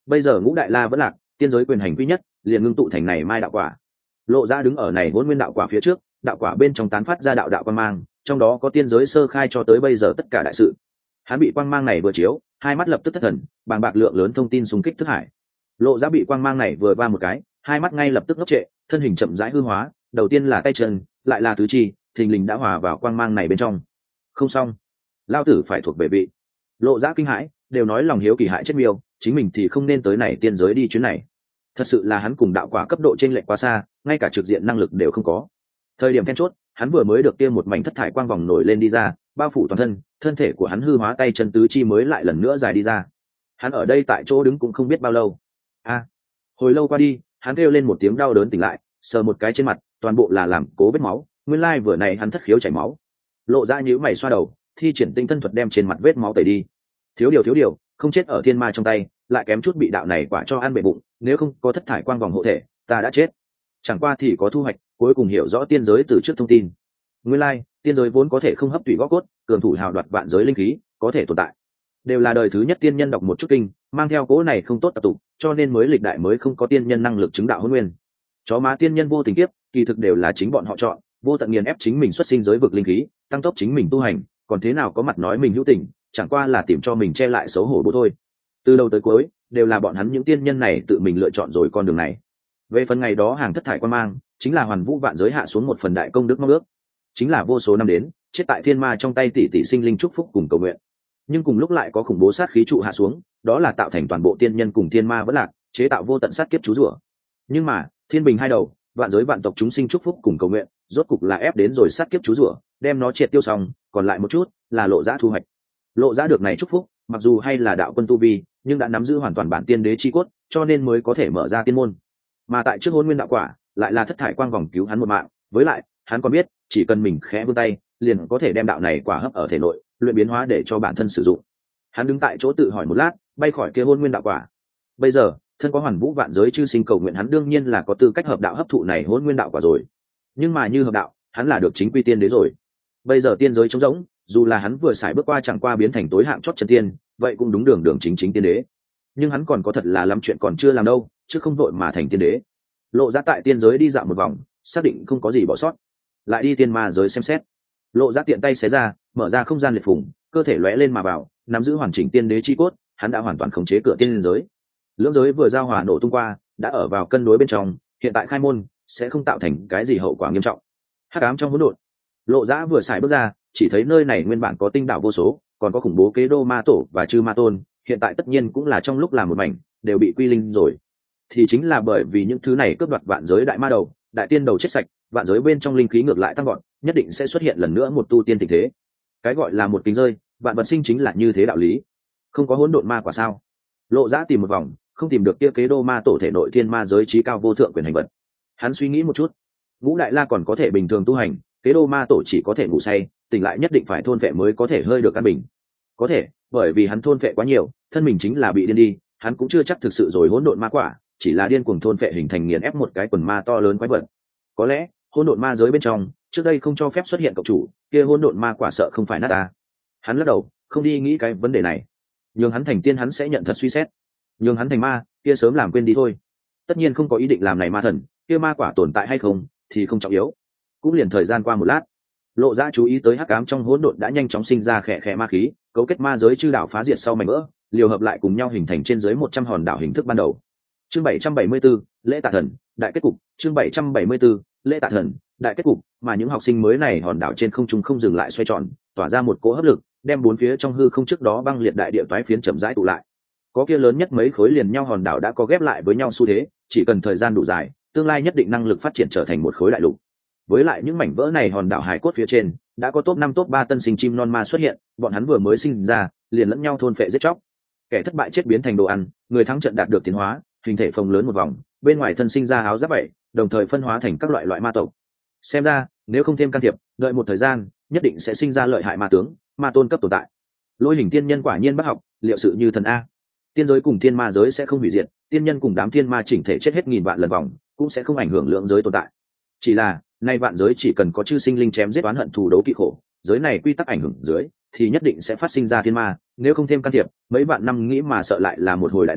bây giờ ngũ đại la vẫn lạc, tiên giới quyền hành quy nhất liền ngưng tụ thành này mai đạo quả. Lộ Ra đứng ở này hỗn nguyên đạo quả phía trước, đạo quả bên trong tán phát ra đạo đạo quang mang, trong đó có tiên giới sơ khai cho tới bây giờ tất cả đại sự. Hắn bị quang mang này vừa chiếu, hai mắt lập tức thất thần, bàng bạc lượng lớn thông tin xung kích thức hải. Lộ Ra bị quang mang này vừa va một cái, hai mắt ngay lập tức ngốc trệ, thân hình chậm rãi hư hóa, đầu tiên là tay chân, lại là tứ chi, thình lình đã hòa vào quang mang này bên trong. Không xong, lao tử phải thuộc về vị. Lộ Ra kinh hãi, đều nói lòng hiếu kỳ hại chết miêu, chính mình thì không nên tới này tiên giới đi chuyến này. Thật sự là hắn cùng đạo quả cấp độ trên lệch quá xa, ngay cả trực diện năng lực đều không có. Thời điểm then chốt, hắn vừa mới được kia một mảnh thất thải quang vòng nổi lên đi ra, bao phủ toàn thân, thân thể của hắn hư hóa tay chân tứ chi mới lại lần nữa dài đi ra. Hắn ở đây tại chỗ đứng cũng không biết bao lâu. A, hồi lâu qua đi, hắn kêu lên một tiếng đau đớn tỉnh lại, sờ một cái trên mặt, toàn bộ là làm cố vết máu, nguyên lai vừa này hắn thất khiếu chảy máu. Lộ Ra nhíu mày xoa đầu, thi triển tinh thân thuật đem trên mặt vết máu tẩy đi. Thiếu điều thiếu điều, không chết ở thiên ma trong tay, lại kém chút bị đạo này quả cho ăn bể bụng, nếu không có thất thải quang vòng hộ thể, ta đã chết. Chẳng qua thì có thu hoạch, cuối cùng hiểu rõ tiên giới từ trước thông tin. Nguyên lai, tiên giới vốn có thể không hấp tủy gót cốt, cường thủ hào đoạt vạn giới linh khí, có thể tồn tại. Đều là đời thứ nhất tiên nhân đọc một chút kinh, mang theo cố này không tốt tập tụ, cho nên mới lịch đại mới không có tiên nhân năng lực chứng đạo hôn nguyên. Chó má tiên nhân vô tình kiếp, kỳ thực đều là chính bọn họ chọn, vô tận nghiền ép chính mình xuất sinh giới vực linh khí, tăng tốc chính mình tu hành, còn thế nào có mặt nói mình hữu tình, chẳng qua là tìm cho mình che lại xấu hổ bố thôi. Từ đầu tới cuối, đều là bọn hắn những tiên nhân này tự mình lựa chọn rồi con đường này. Về phần ngày đó hàng thất thải quan mang, chính là hoàn vũ vạn giới hạ xuống một phần đại công đức mong ước, chính là vô số năm đến chết tại thiên ma trong tay tỷ tỷ sinh linh chúc phúc cùng cầu nguyện. Nhưng cùng lúc lại có khủng bố sát khí trụ hạ xuống, đó là tạo thành toàn bộ tiên nhân cùng thiên ma vẫn lạc, chế tạo vô tận sát kiếp chú rủa. Nhưng mà thiên bình hai đầu, vạn giới vạn tộc chúng sinh chúc phúc cùng cầu nguyện, rốt cục là ép đến rồi sát kiếp chú rủa, đem nó triệt tiêu xong, còn lại một chút là Lộ Ra thu hoạch. Lộ Ra được này chúc phúc, mặc dù hay là đạo quân tu vi, nhưng đã nắm giữ hoàn toàn bản tiên đế chi cốt, cho nên mới có thể mở ra tiên môn. Mà tại trước hôn nguyên đạo quả, lại là thất thải quang vòng cứu hắn một mạng, với lại hắn còn biết, chỉ cần mình khẽ vươn tay, liền có thể đem đạo này quả hấp ở thể nội, luyện biến hóa để cho bản thân sử dụng. Hắn đứng tại chỗ tự hỏi một lát, bay khỏi kia hôn nguyên đạo quả. Bây giờ, thân có hoàn vũ vạn giới chư sinh cầu nguyện, hắn đương nhiên là có tư cách hợp đạo hấp thụ này hôn nguyên đạo quả rồi. Nhưng mà như hợp đạo, hắn là được chính quy tiên đế rồi. Bây giờ tiên giới trống rỗng, dù là hắn vừa xài bước qua chẳng qua biến thành tối hạng chót chân tiên, vậy cũng đúng đường đường chính chính tiên đế. Nhưng hắn còn có thật là lắm chuyện còn chưa làm đâu, chứ không vội mà thành tiên đế. Lộ Ra tại tiên giới đi dạo một vòng, xác định không có gì bỏ sót, lại đi tiên ma giới xem xét. Lộ Ra tiện tay xé ra, mở ra không gian liệt phùng, cơ thể lóe lên mà vào, nắm giữ hoàn chỉnh tiên đế chi cốt, hắn đã hoàn toàn khống chế cửa tiên giới. Lưỡng giới vừa giao hòa nổ tung qua, đã ở vào cân đối bên trong, hiện tại khai môn sẽ không tạo thành cái gì hậu quả nghiêm trọng. Hắc ám trong hỗn độn, Lộ Ra vừa xài bước ra, chỉ thấy nơi này nguyên bản có tinh đảo vô số, còn có khủng bố kế đô ma tổ và chư ma tôn, hiện tại tất nhiên cũng là trong lúc làm một mảnh, đều bị quy linh rồi. Thì chính là bởi vì những thứ này cướp đoạt vạn giới đại ma đầu, đại tiên đầu chết sạch, vạn giới bên trong linh khí ngược lại tăng gọn, nhất định sẽ xuất hiện lần nữa một tu tiên tình thế. Cái gọi là một kính rơi, vạn vật sinh chính là như thế đạo lý. Không có hỗn độn ma quả sao? Lộ Ra tìm một vòng, không tìm được kia kế đô ma tổ thể nội thiên ma giới trí cao vô thượng quyền hành vật. Hắn suy nghĩ một chút, ngũ đại la còn có thể bình thường tu hành, kế đô ma tổ chỉ có thể ngủ say, tỉnh lại nhất định phải thôn vệ mới có thể hơi được an bình. Có thể, bởi vì hắn thôn vệ quá nhiều, thân mình chính là bị điên đi, hắn cũng chưa chắc thực sự rồi hỗn độn ma quả, chỉ là điên cuồng thôn vệ hình thành nghiền ép một cái quần ma to lớn quái vật. Có lẽ hỗn độn ma giới bên trong trước đây không cho phép xuất hiện cộng chủ, kia hỗn độn ma quả sợ không phải nát ta. Hắn lắc đầu, không đi nghĩ cái vấn đề này. Nhường hắn thành tiên hắn sẽ nhận thật suy xét, nhường hắn thành ma, kia sớm làm quên đi thôi. Tất nhiên không có ý định làm này ma thần, kia ma quả tồn tại hay không thì không trọng yếu. Cũng liền thời gian qua một lát, Lộ Ra chú ý tới hắc ám trong hỗn độn đã nhanh chóng sinh ra khẽ khẽ ma khí, cấu kết ma giới chư đảo phá diệt sau mảnh vỡ, liều hợp lại cùng nhau hình thành trên dưới một trăm hòn đảo hình thức ban đầu. Chương bảy trăm bảy mươi 774, lễ tạ thần, đại kết cục. Chương bảy trăm bảy mươi 774, lễ tạ thần, đại kết cục. Mà những học sinh mới này hòn đảo trên không trung không dừng lại xoay tròn, tỏa ra một cỗ hấp lực, đem bốn phía trong hư không trước đó băng liệt đại địa toái phiến chậm rãi tụ lại. Có kia lớn nhất mấy khối liền nhau hòn đảo đã có ghép lại với nhau xu thế, chỉ cần thời gian đủ dài, tương lai nhất định năng lực phát triển trở thành một khối đại lục. Với lại những mảnh vỡ này hòn đảo hải cốt phía trên, đã có top năm top ba tân sinh chim non ma xuất hiện, bọn hắn vừa mới sinh ra, liền lẫn nhau thôn phệ giết chóc. Kẻ thất bại chết biến thành đồ ăn, người thắng trận đạt được tiến hóa, hình thể phồng lớn một vòng, bên ngoài thân sinh ra áo giáp bảy, đồng thời phân hóa thành các loại loại ma tộc. Xem ra, nếu không thêm can thiệp, đợi một thời gian, nhất định sẽ sinh ra lợi hại ma tướng, ma tôn cấp tồn tại. Lôi hình tiên nhân quả nhiên bất học, liệu sự như thần a. Tiên giới cùng thiên ma giới sẽ không hủy diệt, tiên nhân cùng đám thiên ma chỉnh thể chết hết nghìn vạn lần vòng, cũng sẽ không ảnh hưởng lượng giới tồn tại. Chỉ là, nay vạn giới chỉ cần có chư sinh linh chém giết oán hận thù đấu kỵ khổ, giới này quy tắc ảnh hưởng dưới, thì nhất định sẽ phát sinh ra thiên ma, nếu không thêm can thiệp, mấy vạn năm nghĩ mà sợ lại là một hồi đại nạn,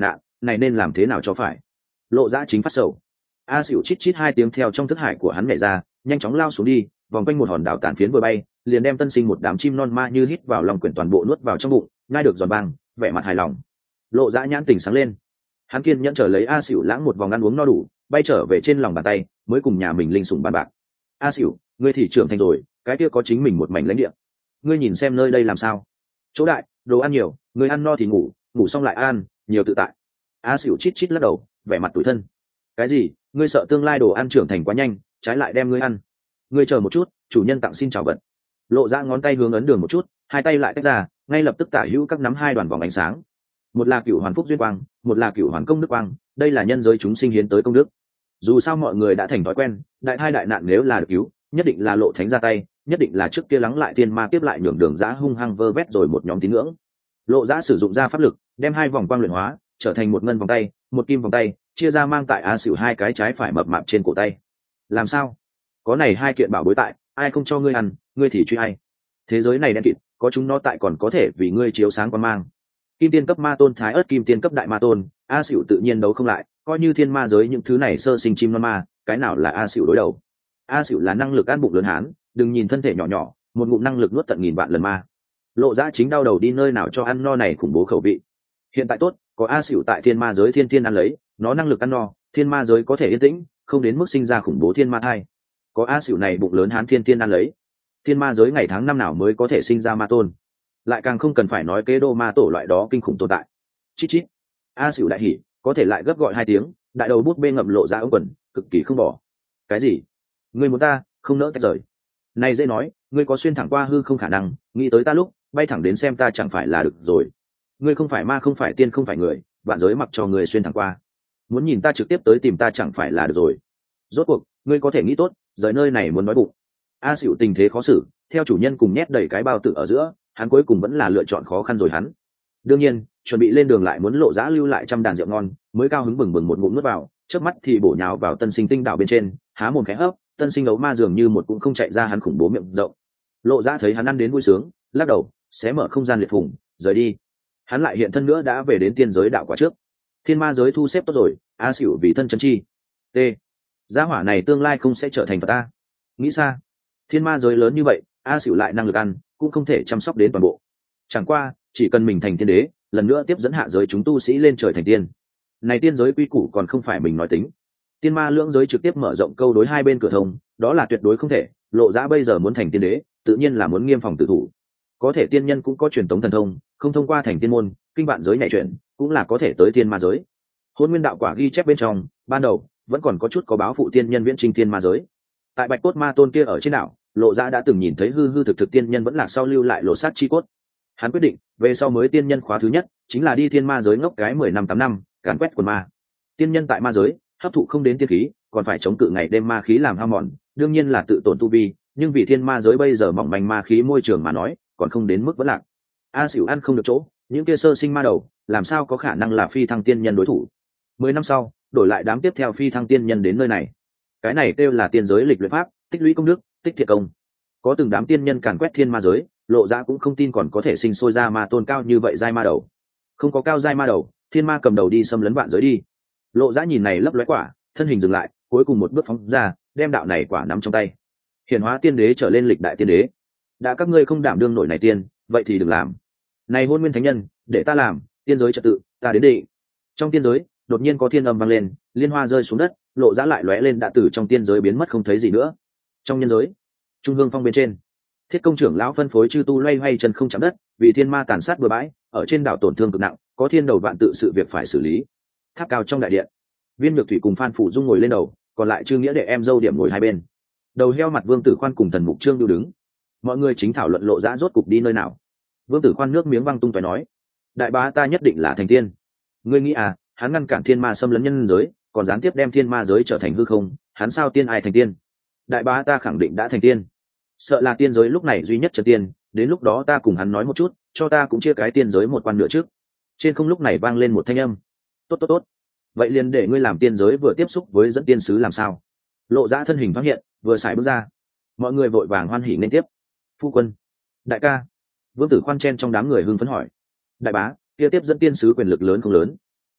này nên làm thế nào cho phải. Lộ Dã chính phát sầu. A Xỉu chít chít hai tiếng theo trong thức hải của hắn nhảy ra, nhanh chóng lao xuống đi, vòng quanh một hòn đảo tàn phiến vừa bay, liền đem tân sinh một đám chim non ma như hít vào lòng quyển toàn bộ nuốt vào trong bụng, ngay được giòn vang, vẻ mặt hài lòng. Lộ Dã nhãn tỉnh sáng lên, hắn kiên nhẫn chờ lấy A Xỉu lãng một vòng ăn uống no đủ, bay trở về trên lòng bàn tay, mới cùng nhà mình linh sủng bàn bạc. A Xỉu, ngươi thì trưởng thành rồi, cái kia có chính mình một mảnh lãnh địa. Ngươi nhìn xem nơi đây làm sao? Chỗ đại, đồ ăn nhiều, ngươi ăn no thì ngủ, ngủ xong lại ăn, nhiều tự tại. A Xỉu chít chít lắc đầu, vẻ mặt tủi thân. Cái gì? Ngươi sợ tương lai đồ ăn trưởng thành quá nhanh, trái lại đem ngươi ăn? Ngươi chờ một chút, chủ nhân tặng xin chào vật. Lộ Dã ngón tay hướng ấn đường một chút, hai tay lại tách ra, ngay lập tức tả hữu các nắm hai đoàn vòng ánh sáng. Một là Cửu Hoàn Phúc duyên quang, một là Cửu Hoàn Công đức quang, đây là nhân giới chúng sinh hiến tới công đức. Dù sao mọi người đã thành thói quen, đại thai đại nạn nếu là được cứu, nhất định là Lộ Thánh ra tay, nhất định là trước kia lắng lại tiên ma tiếp lại nhường đường Dã hung hăng vơ vét rồi một nhóm tín ngưỡng. Lộ Dã sử dụng ra pháp lực, đem hai vòng quang luyện hóa, trở thành một ngân vòng tay, một kim vòng tay, chia ra mang tại A Xỉu hai cái trái phải mập mạp trên cổ tay. Làm sao? Có này hai kiện bảo bối tại, ai không cho ngươi ăn, ngươi thì truy ai. Thế giới này đen kịt, có chúng nó tại còn có thể vì ngươi chiếu sáng quan mang. Kim tiên cấp ma tôn thái ớt kim tiên cấp đại ma tôn, A Xỉu tự nhiên đấu không lại, coi như thiên ma giới những thứ này sơ sinh chim non ma, cái nào là A Xỉu đối đầu. A Xỉu là năng lực ăn bụng lớn hán, đừng nhìn thân thể nhỏ nhỏ, một ngụm năng lực nuốt tận nghìn vạn lần ma. Lộ Dã chính đau đầu đi nơi nào cho ăn no này khủng bố khẩu vị. Hiện tại tốt, có A Xỉu tại thiên ma giới thiên thiên ăn lấy, nó năng lực ăn no, thiên ma giới có thể yên tĩnh, không đến mức sinh ra khủng bố thiên ma thai. Có A Xỉu này bụng lớn hán thiên thiên ăn lấy, thiên ma giới ngày tháng năm nào mới có thể sinh ra ma tôn. Lại càng không cần phải nói kế đô ma tổ loại đó kinh khủng tồn tại. Chít chít. A Xỉu đại hỉ, có thể lại gấp gọi hai tiếng, đại đầu bút bê ngậm Lộ Dã ống quần, cực kỳ không bỏ. Cái gì? Ngươi muốn ta, không nỡ tách rời. Này dễ nói, ngươi có xuyên thẳng qua hư không khả năng, nghĩ tới ta lúc, bay thẳng đến xem ta chẳng phải là được rồi. Ngươi không phải ma không phải tiên không phải người, vạn giới mặc cho người xuyên thẳng qua. Muốn nhìn ta trực tiếp tới tìm ta chẳng phải là được rồi. Rốt cuộc, ngươi có thể nghĩ tốt, rời nơi này muốn nói bụng. A Xỉu tình thế khó xử, theo chủ nhân cùng nhét đầy cái bao tử ở giữa, hắn cuối cùng vẫn là lựa chọn khó khăn rồi hắn. Đương nhiên, chuẩn bị lên đường lại muốn Lộ Dã lưu lại trăm đàn rượu ngon, mới cao hứng bừng bừng một ngụm nuốt vào, chớp mắt thì bổ nhào vào tân sinh tinh đảo bên trên, há mồm khẽ hấp, tân sinh ấu ma dường như một cũng không chạy ra hắn khủng bố miệng rộng. Lộ Dã thấy hắn ăn đến vui sướng, lắc đầu, xé mở không gian liệt phùng, rời đi. Hắn lại hiện thân nữa đã về đến tiên giới đạo quả trước. Thiên ma giới thu xếp tốt rồi, A Xỉu vì thân chân chi. T. Gia hỏa này tương lai không sẽ trở thành Phật ta. Nghĩ xa. Thiên ma giới lớn như vậy, A Xỉu lại năng lực ăn, cũng không thể chăm sóc đến toàn bộ. Chẳng qua, chỉ cần mình thành tiên đế, lần nữa tiếp dẫn hạ giới chúng tu sĩ lên trời thành tiên. Này tiên giới quy củ còn không phải mình nói tính. Tiên ma lưỡng giới trực tiếp mở rộng câu đối hai bên cửa thông, đó là tuyệt đối không thể. Lộ Dã bây giờ muốn thành tiên đế, tự nhiên là muốn nghiêm phòng tự thủ. Có thể tiên nhân cũng có truyền tống thần thông, không thông qua thành tiên môn, kinh vạn giới nhảy chuyển, cũng là có thể tới tiên ma giới. Hôn Nguyên đạo quả ghi chép bên trong, ban đầu vẫn còn có chút có báo phụ tiên nhân viễn trinh tiên ma giới. Tại Bạch Cốt Ma Tôn kia ở trên đảo, Lộ Dã đã từng nhìn thấy hư hư thực thực tiên nhân vẫn lạc sau lưu lại lộ sát chi cốt. Hắn quyết định, về sau mới tiên nhân khóa thứ nhất, chính là đi thiên ma giới ngốc cái mười năm tám năm, càn quét quần ma. Tiên nhân tại ma giới, hấp thụ không đến tiên khí, còn phải chống cự ngày đêm ma khí làm hao mòn, đương nhiên là tự tổn tu vi, nhưng vì thiên ma giới bây giờ mỏng manh ma khí môi trường mà nói, còn không đến mức vẫn lạc. A Xỉu ăn không được chỗ, những kia sơ sinh ma đầu, làm sao có khả năng là phi thăng tiên nhân đối thủ. Mười năm sau, đổi lại đám tiếp theo phi thăng tiên nhân đến nơi này. Cái này kêu là tiên giới lịch luyện pháp, tích lũy công đức, tích thiệt công. Có từng đám tiên nhân càn quét thiên ma giới, Lộ Dã cũng không tin còn có thể sinh sôi ra ma tôn cao như vậy giai ma đầu. Không có cao giai ma đầu, thiên ma cầm đầu đi xâm lấn vạn giới đi. Lộ Dã nhìn này lấp lóe quả, thân hình dừng lại, cuối cùng một bước phóng ra, đem đạo này quả nắm trong tay. Hiển hóa tiên đế trở lên lịch đại tiên đế. Đã các ngươi không đảm đương nổi này tiên, vậy thì đừng làm. Này Hôn Nguyên thánh nhân, để ta làm, tiên giới trật tự, ta đến định. Trong tiên giới, đột nhiên có thiên âm vang lên, liên hoa rơi xuống đất, Lộ Dã lại lóe lên đã từ trong tiên giới biến mất không thấy gì nữa. Trong nhân giới, trung hương phong bên trên, Thiết Công trưởng lão phân phối chư tu loay hoay chân không chạm đất, vì thiên ma tàn sát bừa bãi, ở trên đảo tổn thương cực nặng, có thiên đầu vạn tự sự việc phải xử lý. Tháp cao trong đại điện, Viên Nhược Thủy cùng Phan Phủ Dung ngồi lên đầu, còn lại Trư Nghĩa đệ em dâu điểm ngồi hai bên. Đầu heo mặt Vương Tử Khoan cùng Thần Mục Trương điêu đứng. Mọi người chính thảo luận Lộ Dã rốt cục đi nơi nào. Vương Tử Khoan nước miếng văng tung tóe nói: đại bá ta nhất định là thành tiên. Ngươi nghĩ à, hắn ngăn cản thiên ma xâm lấn nhân giới, còn gián tiếp đem thiên ma giới trở thành hư không, hắn sao tiên ai thành tiên? Đại bá ta khẳng định đã thành tiên. Sợ là tiên giới lúc này duy nhất chân tiên, đến lúc đó ta cùng hắn nói một chút, cho ta cũng chia cái tiên giới một quan nửa trước. Trên không lúc này vang lên một thanh âm: tốt tốt tốt, vậy liền để ngươi làm tiên giới vừa tiếp xúc với dẫn tiên sứ làm sao? Lộ Dã thân hình phát hiện, vừa xài bước ra, mọi người vội vàng hoan hỉ nên tiếp. Phu quân, đại ca. Vương Tử Khoan chen trong đám người hưng phấn hỏi: đại bá, kia tiếp dẫn tiên sứ quyền lực lớn không lớn?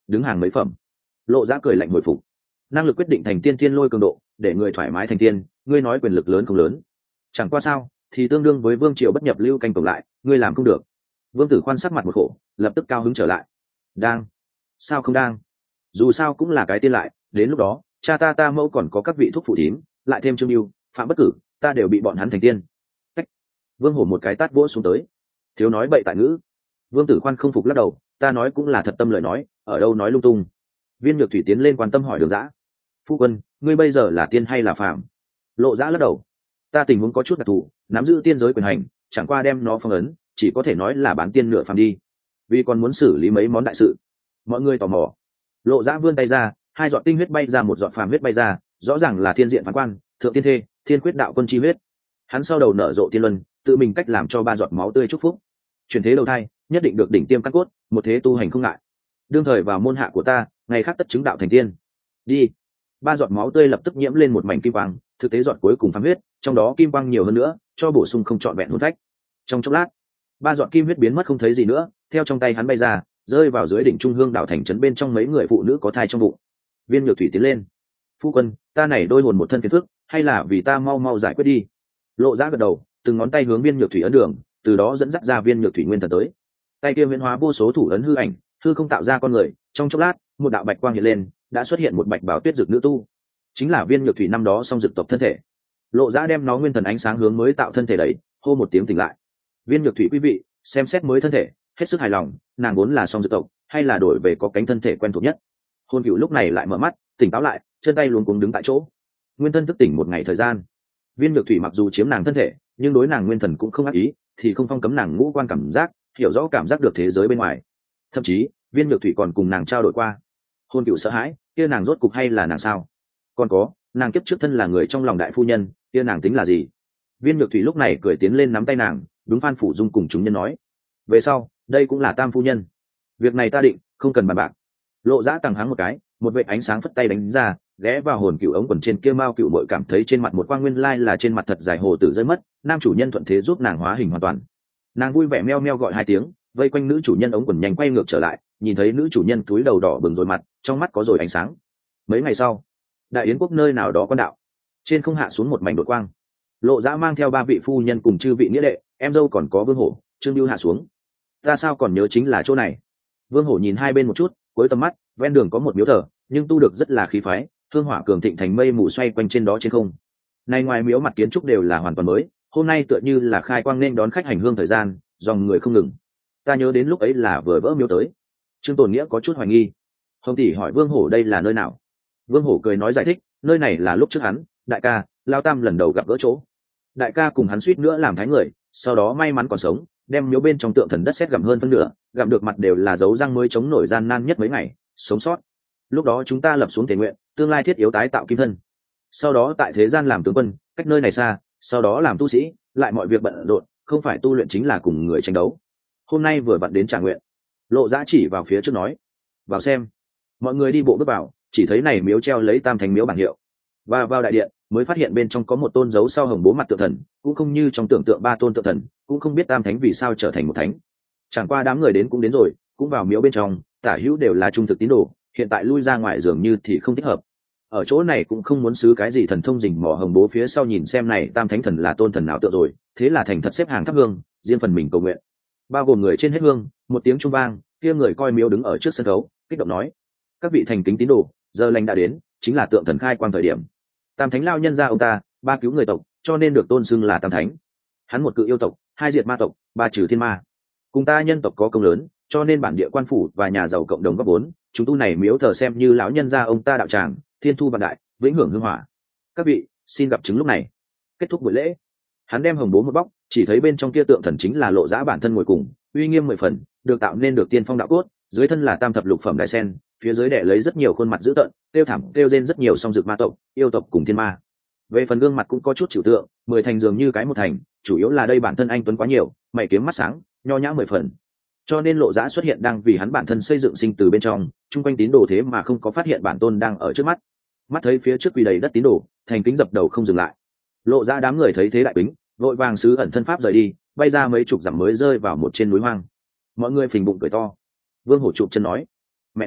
đứng hàng mấy phẩm. Lộ Giã cười lạnh hồi phục. Năng lực quyết định thành tiên thiên lôi cường độ, để người thoải mái thành tiên, ngươi nói quyền lực lớn không lớn. Chẳng qua sao, thì tương đương với vương triều bất nhập lưu canh tổng lại, ngươi làm không được. Vương Tử Khoan sắc mặt một khổ, lập tức cao hứng trở lại. Đang? Sao không đang? Dù sao cũng là cái tiên lại, đến lúc đó, cha ta ta mẫu còn có các vị thuốc phụ thím, lại thêm Trương Lưu, Phạm Bất Cử, ta đều bị bọn hắn thành tiên. Cách. Vương Hổ một cái tát vỗ xuống tới. Thiếu nói bậy tại ngữ. Vương Tử Khoan không phục lắc đầu, ta nói cũng là thật tâm lời nói, ở đâu nói lung tung. Viên Nhược Thủy tiến lên quan tâm hỏi Đường Giã. Phu quân, ngươi bây giờ là tiên hay là phàm? Lộ Giã lắc đầu. Ta tình huống có chút đặc thù, nắm giữ tiên giới quyền hành, chẳng qua đem nó phong ấn, chỉ có thể nói là bán tiên nửa phàm đi. Vì còn muốn xử lý mấy món đại sự. Mọi người tò mò. Lộ Giã vươn tay ra, hai giọt tinh huyết bay ra, một giọt phàm huyết bay ra, rõ ràng là thiên diện phán quan, thượng tiên thê, thiên quyết đạo quân chi huyết. Hắn sau đầu nở rộ tiên luân, tự mình cách làm cho ba giọt máu tươi chúc phúc. Chuyển thế đầu thai, nhất định được đỉnh tiêm căn cốt, một thế tu hành không ngại. Đương thời vào môn hạ của ta, ngày khác tất chứng đạo thành tiên. Đi. Ba giọt máu tươi lập tức nhiễm lên một mảnh kim quang, thực tế giọt cuối cùng phàm huyết, trong đó kim quang nhiều hơn nữa, cho bổ sung không trọn vẹn hồn phách. Trong chốc lát, ba giọt kim huyết biến mất không thấy gì nữa, theo trong tay hắn bay ra, rơi vào dưới đỉnh trung hương đạo thành trấn bên trong mấy người phụ nữ có thai trong bụng. Viên Nhược Thủy tiến lên. Phu quân, ta này đôi hồn một thân phiền phức, hay là vì ta mau mau giải quyết đi. Lộ Giã gật đầu, từng ngón tay hướng Viên Nhược Thủy ấn đường, từ đó dẫn dắt ra Viên Nhược Thủy nguyên thần tới. Tay kia huyễn hóa vô số thủ ấn hư ảnh, hư không tạo ra con người, trong chốc lát, một đạo bạch quang hiện lên, đã xuất hiện một bạch bào tuyết dực nữ tu, chính là Viên Nhược Thủy năm đó song dực tộc thân thể. Lộ Giã đem nó nguyên thần ánh sáng hướng mới tạo thân thể đấy, hô một tiếng tỉnh lại. Viên Nhược Thủy quý vị, xem xét mới thân thể, hết sức hài lòng, nàng vốn là song dực tộc, hay là đổi về có cánh thân thể quen thuộc nhất. Hôn Cửu lúc này lại mở mắt, tỉnh táo lại, chân tay luống cuống đứng tại chỗ. Nguyên thân thức tỉnh một ngày thời gian. Viên Nhược Thủy mặc dù chiếm nàng thân thể, nhưng đối nàng nguyên thần cũng không ác ý, thì không phong cấm nàng ngũ quan cảm giác, hiểu rõ cảm giác được thế giới bên ngoài. Thậm chí, Viên Nhược Thủy còn cùng nàng trao đổi qua. Hôn Cửu sợ hãi, kia nàng rốt cục hay là nàng sao? Còn có, nàng kiếp trước thân là người trong lòng đại phu nhân, kia nàng tính là gì? Viên Nhược Thủy lúc này cười tiến lên nắm tay nàng, đúng Phan Phủ Dung cùng chúng nhân nói: về sau, đây cũng là tam phu nhân. Việc này ta định, không cần bàn bạc. Lộ Giã tằng hắng một cái, một vệt ánh sáng phất tay đánh ra, ghé vào Hồn Cửu ống quần trên kia mao cửu muội cảm thấy trên mặt một quang nguyên lai là trên mặt thật dài hồ tử rơi mất, nam chủ nhân thuận thế giúp nàng hóa hình hoàn toàn. Nàng vui vẻ meo meo gọi hai tiếng, vây quanh nữ chủ nhân ống quần nhanh quay ngược trở lại, nhìn thấy nữ chủ nhân túi đầu đỏ bừng rồi mặt, trong mắt có rồi ánh sáng. Mấy ngày sau, đại yến quốc nơi nào đó quan đạo, trên không hạ xuống một mảnh đột quang. Lộ Giã mang theo ba vị phu nhân cùng chư vị nghĩa đệ, em dâu còn có Vương Hổ, Trương Bưu hạ xuống. Ta sao còn nhớ chính là chỗ này. Vương Hổ nhìn hai bên một chút, cuối tầm mắt, ven đường có một miếu thờ, nhưng tu được rất là khí phái, hương hỏa cường thịnh thành mây mù xoay quanh trên đó trên không. Này ngoài miếu mặt kiến trúc đều là hoàn toàn mới, hôm nay tựa như là khai quang nên đón khách hành hương thời gian, dòng người không ngừng. Ta nhớ đến lúc ấy là vừa vỡ miếu tới. Trương Tồn Nghĩa có chút hoài nghi. Hồng tỷ hỏi Vương Hổ đây là nơi nào. Vương Hổ cười nói giải thích, nơi này là lúc trước hắn, đại ca, Lao Tam lần đầu gặp gỡ chỗ. Đại ca cùng hắn suýt nữa làm thái người, sau đó may mắn còn sống, đem miếu bên trong tượng thần đất sét gặm hơn phân nửa, gặm được mặt đều là dấu răng mới chống nổi gian nan nhất mấy ngày, sống sót. Lúc đó chúng ta lập xuống thể nguyện, tương lai thiết yếu tái tạo kim thân. Sau đó tại thế gian làm tướng quân, cách nơi này xa, sau đó làm tu sĩ, lại mọi việc bận rộn, không phải tu luyện chính là cùng người tranh đấu. Hôm nay vừa vặn đến trả nguyện. Lộ Giã chỉ vào phía trước nói: vào xem. Mọi người đi bộ bước vào, chỉ thấy này miếu treo lấy Tam Thánh miếu bảng hiệu. Và vào đại điện, mới phát hiện bên trong có một tôn dấu sau hồng bố mặt tượng thần, cũng không như trong tưởng tượng ba tôn tượng thần, cũng không biết Tam Thánh vì sao trở thành một thánh. Chẳng qua đám người đến cũng đến rồi, cũng vào miếu bên trong, tả hữu đều là trung thực tín đồ, hiện tại lui ra ngoài dường như thì không thích hợp. Ở chỗ này cũng không muốn xứ cái gì thần thông rình mò hồng bố phía sau nhìn xem này Tam Thánh thần là tôn thần nào tựa rồi, thế là thành thật xếp hàng thắp hương, riêng phần mình cầu nguyện. Bao gồm người trên hết hương, một tiếng trung vang, kia người coi miếu đứng ở trước sân khấu, kích động nói: các vị thành kính tín đồ, giờ lành đã đến, chính là tượng thần khai quang thời điểm. Tam Thánh lao nhân ra ông ta, ba cứu người tộc, cho nên được tôn xưng là Tam Thánh. Hắn một cự yêu tộc, hai diệt ma tộc, ba trừ thiên ma. Cùng ta nhân tộc có công lớn, cho nên bản địa quan phủ và nhà giàu cộng đồng góp vốn, chúng tu này miếu thờ xem như lão nhân gia ông ta đạo tràng, thiên thu vạn đại, vĩnh hưởng hương hỏa. Các vị, xin gặp chứng lúc này. Kết thúc buổi lễ, hắn đem hồng bố một bóc, chỉ thấy bên trong kia tượng thần chính là Lộ Giã bản thân ngồi cùng, uy nghiêm mười phần, được tạo nên được tiên phong đạo cốt, dưới thân là tam thập lục phẩm đại sen, phía dưới đẻ lấy rất nhiều khuôn mặt dữ tợn, tiêu thảm tiêu rên rất nhiều song dược ma tộc, yêu tộc cùng thiên ma. Về phần gương mặt cũng có chút chịu tượng, mười thành dường như cái một thành, chủ yếu là đây bản thân anh tuấn quá nhiều, mày kiếm mắt sáng, nho nhã mười phần. Cho nên Lộ Giã xuất hiện đang vì hắn bản thân xây dựng sinh từ bên trong, chung quanh tín đồ thế mà không có phát hiện bản tôn đang ở trước mắt. Mắt thấy phía trước quỳ đầy đất tín đồ, thành kính dập đầu không dừng lại. Lộ Giã đám người thấy thế đại kính, vội vàng sứ ẩn thân pháp rời đi, bay ra mấy chục dặm mới rơi vào một trên núi hoang. Mọi người phình bụng cười to. Vương Hổ chụp chân nói: mẹ nó,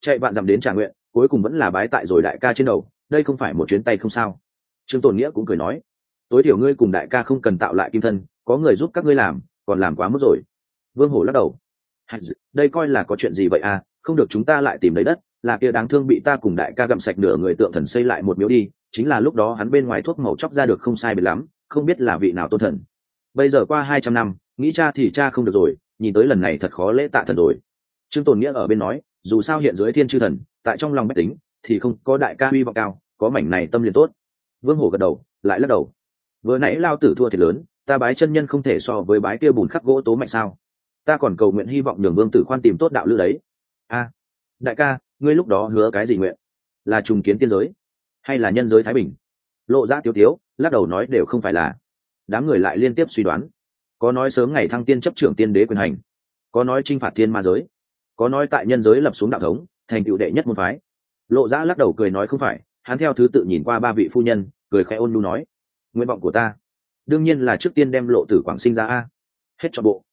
chạy vạn dặm đến trả nguyện, cuối cùng vẫn là bái tại rồi đại ca trên đầu, đây không phải một chuyến tay không sao. Trương Tồn Nghĩa cũng cười nói, tối thiểu ngươi cùng đại ca không cần tạo lại kim thân, có người giúp các ngươi làm, còn làm quá mức rồi. Vương Hổ lắc đầu, đây coi là có chuyện gì vậy à, không được chúng ta lại tìm lấy đất, là kia đáng thương bị ta cùng đại ca gặm sạch nửa người tượng thần xây lại một miếu đi, chính là lúc đó hắn bên ngoài thuốc màu chóc ra được không sai biệt lắm, không biết là vị nào tôn thần. Bây giờ qua hai trăm năm, nghĩ cha thì cha không được rồi, nhìn tới lần này thật khó lễ tạ thần rồi. Trương Tồn Nghĩa ở bên nói, dù sao hiện dưới thiên chư thần, tại trong lòng bách tính thì không có đại ca uy vọng cao, có mảnh này tâm liền tốt. Vương Hổ gật đầu, lại lắc đầu, vừa nãy lao tử thua thiệt lớn, ta bái chân nhân không thể so với bái kia bùn khắc gỗ tố mạnh sao, ta còn cầu nguyện hy vọng nhường Vương Tử Khoan tìm tốt đạo lữ đấy. A, đại ca, ngươi lúc đó hứa cái gì nguyện? Là trùng kiến tiên giới hay là nhân giới thái bình? Lộ Giã tiếu tiếu lắc đầu nói đều không phải là. Đám người lại liên tiếp suy đoán, có nói sớm ngày thăng tiên chấp trưởng tiên đế quyền hành, có nói chinh phạt thiên ma giới, có nói tại nhân giới lập xuống đạo thống thành tựu đệ nhất môn phái. Lộ Giã lắc đầu cười nói không phải, hắn theo thứ tự nhìn qua ba vị phu nhân, cười khẽ ôn nhu nói, nguyện vọng của ta đương nhiên là trước tiên đem Lộ Tử Quảng sinh ra a. Hết cho bộ.